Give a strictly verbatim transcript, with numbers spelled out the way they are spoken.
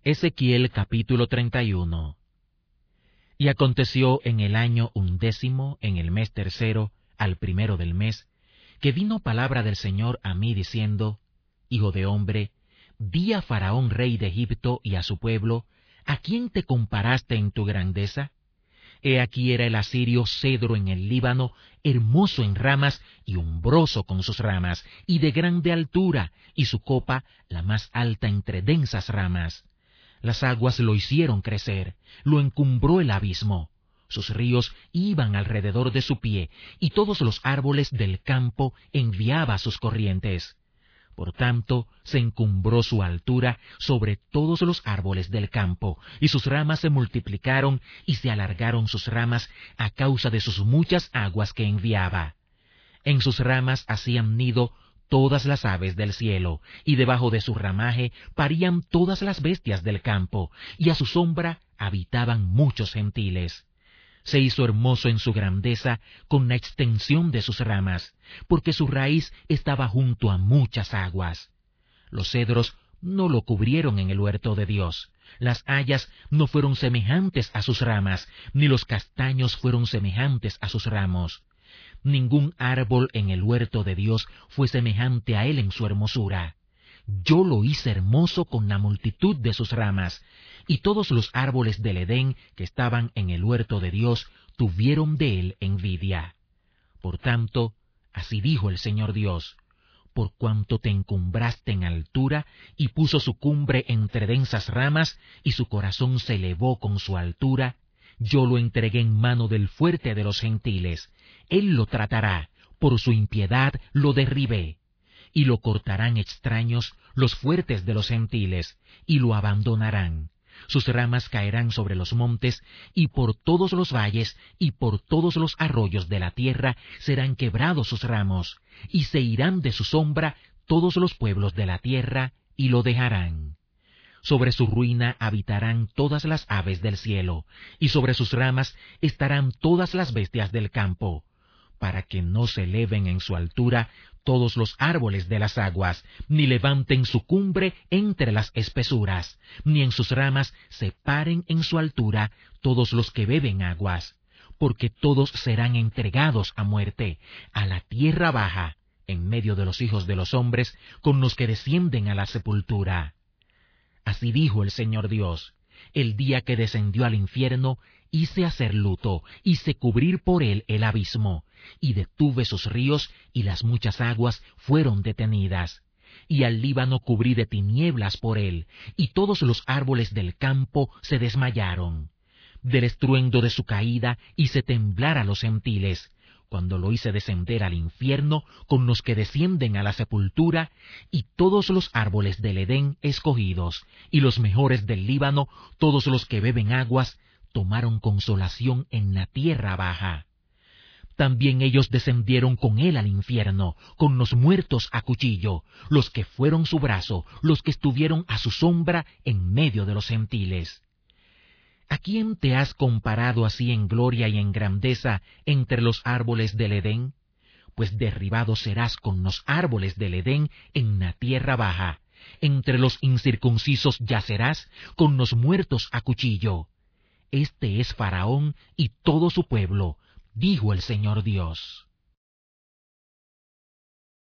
Ezequiel capítulo treinta y uno. Y aconteció en el año undécimo, en el mes tercero, al primero del mes, que vino palabra del Señor a mí diciendo: Hijo de hombre, di a Faraón rey de Egipto y a su pueblo: ¿a quién te comparaste en tu grandeza? He aquí era el asirio cedro en el Líbano, hermoso en ramas y umbroso con sus ramas, y de grande altura, y su copa la más alta entre densas ramas. Las aguas lo hicieron crecer, lo encumbró el abismo. Sus ríos iban alrededor de su pie, y todos los árboles del campo enviaba sus corrientes. Por tanto, se encumbró su altura sobre todos los árboles del campo, y sus ramas se multiplicaron y se alargaron sus ramas a causa de sus muchas aguas que enviaba. En sus ramas hacían nido todas las aves del cielo, y debajo de su ramaje parían todas las bestias del campo, y a su sombra habitaban muchos gentiles. Se hizo hermoso en su grandeza con la extensión de sus ramas, porque su raíz estaba junto a muchas aguas. Los cedros no lo cubrieron en el huerto de Dios, las hayas no fueron semejantes a sus ramas, ni los castaños fueron semejantes a sus ramos. Ningún árbol en el huerto de Dios fue semejante a él en su hermosura. Yo lo hice hermoso con la multitud de sus ramas, y todos los árboles del Edén que estaban en el huerto de Dios tuvieron de él envidia. Por tanto, así dijo el Señor Dios: por cuanto te encumbraste en altura, y puso su cumbre entre densas ramas, y su corazón se elevó con su altura, yo lo entregué en mano del fuerte de los gentiles. Él lo tratará, por su impiedad lo derribé. Y lo cortarán extraños, los fuertes de los gentiles, y lo abandonarán. Sus ramas caerán sobre los montes, y por todos los valles, y por todos los arroyos de la tierra serán quebrados sus ramos, y se irán de su sombra todos los pueblos de la tierra, y lo dejarán. Sobre su ruina habitarán todas las aves del cielo, y sobre sus ramas estarán todas las bestias del campo, para que no se eleven en su altura todos los árboles de las aguas, ni levanten su cumbre entre las espesuras, ni en sus ramas se paren en su altura todos los que beben aguas, porque todos serán entregados a muerte, a la tierra baja, en medio de los hijos de los hombres, con los que descienden a la sepultura. Así dijo el Señor Dios: el día que descendió al infierno, hice hacer luto, hice cubrir por él el abismo, y detuve sus ríos, y las muchas aguas fueron detenidas. Y al Líbano cubrí de tinieblas por él, y todos los árboles del campo se desmayaron. Del estruendo de su caída hice temblar a los gentiles, cuando lo hice descender al infierno con los que descienden a la sepultura, y todos los árboles del Edén escogidos, y los mejores del Líbano, todos los que beben aguas, tomaron consolación en la tierra baja. También ellos descendieron con él al infierno, con los muertos a cuchillo, los que fueron su brazo, los que estuvieron a su sombra en medio de los gentiles. ¿A quién te has comparado así en gloria y en grandeza entre los árboles del Edén? Pues derribado serás con los árboles del Edén en la tierra baja. Entre los incircuncisos yacerás con los muertos a cuchillo. Este es Faraón y todo su pueblo, dijo el Señor Dios.